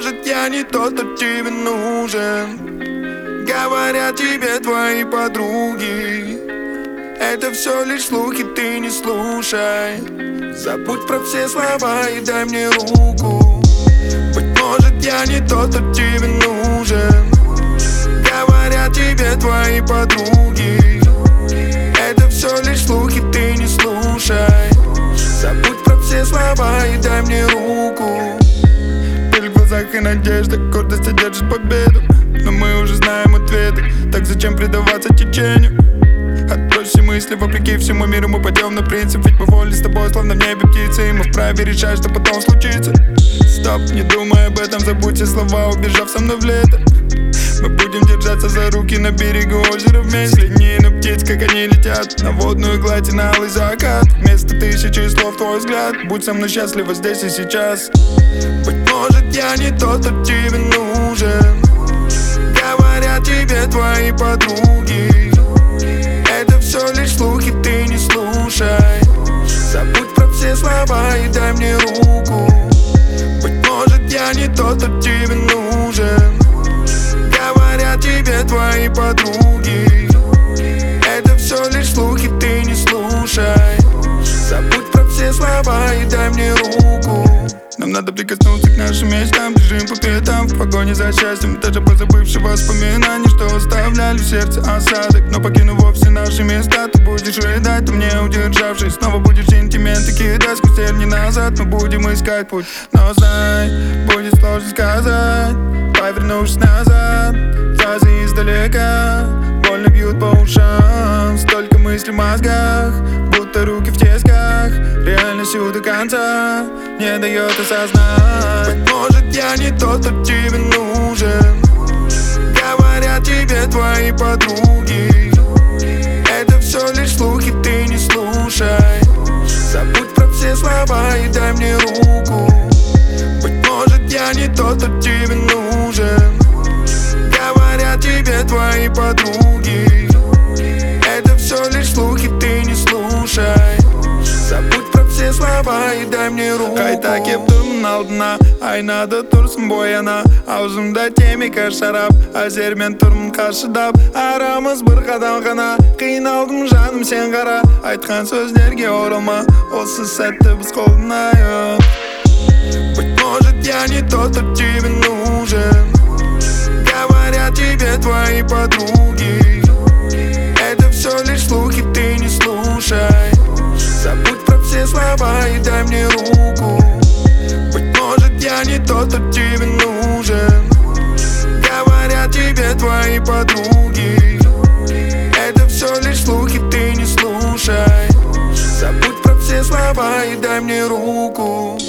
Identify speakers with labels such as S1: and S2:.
S1: может, я не тот, кто тебе нужен. Говорят тебе твои подруги, это все лишь слухи, ты не слушай. Забудь про все слова и дай мне руку. Быть может, я не тот, кто тебе нужен. Говорят тебе твои подруги, это все лишь слухи, ты не слушай. Забудь про все слова и дай мне руку. Пыль в глазах и надежда, гордость одержит победу. Но мы уже знаем ответы, так зачем предаваться течению? Отбрось все мысли, вопреки всему миру мы пойдем на принцип. Ведь мы вольны с тобой, словно в небе птицы, и мы вправе решать, что потом случится. Стоп, не думай об этом, забудь все слова, убежав со мной в лето. Мы будем держаться за руки на берегу озера вместе. Взгляни на птиц, как они летят на водную гладь и на алый закат. Вместо тысячи слов твой взгляд, будь со мной счастлива здесь и сейчас. Быть может, я не тот, кто тебе нужен. Говорят тебе твои подруги, это все лишь слухи, ты не слушай. Забудь про все слова и дай мне руку. Быть может, я не тот, кто тебе нужен. Говорят тебе твои подруги, это все лишь слухи, ты не слушай. Забудь про все слова и дай мне руку. Нам надо прикоснуться к нашим мечтам, бежим по пятам в погоне за счастьем, даже позабывши воспоминаний, что оставляли в сердце осадок. Но покинув вовсе наши места, ты будешь рыдать, ты мне удержавшись. Снова будешь сентименты кидать сквозь терни назад. Мы будем искать путь, но знай, будет сложно сказать. Повернувшись назад, фразы издалека больно бьют по ушам. Столько мыслей в мозгах, будто руки в тисках. Реальностью до конца не дает осознать. Быть может, я не тот, кто тебе нужен. Говорят тебе твои подруги, это все лишь слухи, ты не слушай. Забудь про все слова и дай мне руку. Быть может, я не тот, кто тебе нужен. Говорят тебе твои подруги, это все лишь слухи, ты не слушай. Забудь про все слова и дай мне руку. Қайта кеп тұрмын алдына, айнада тұрсын бояна. Аузымда темекі шарап, әзермен тұрмын қаршыдап. Арамыз бір қадам ғана, қиналдым жаным сен қара. Айтқан сөздерге оралма, осы сәтті біз қолданайық. Быть может, я не тот, кто тебе нужен. Говорят тебе твои подруги, это все лишь слухи, ты не слушай. Забудь про все слова и дай мне руку. Быть может, я не тот, кто тебе нужен. Говорят тебе твои подруги, это все лишь слухи, ты не слушай. Забудь про все слова и дай мне руку.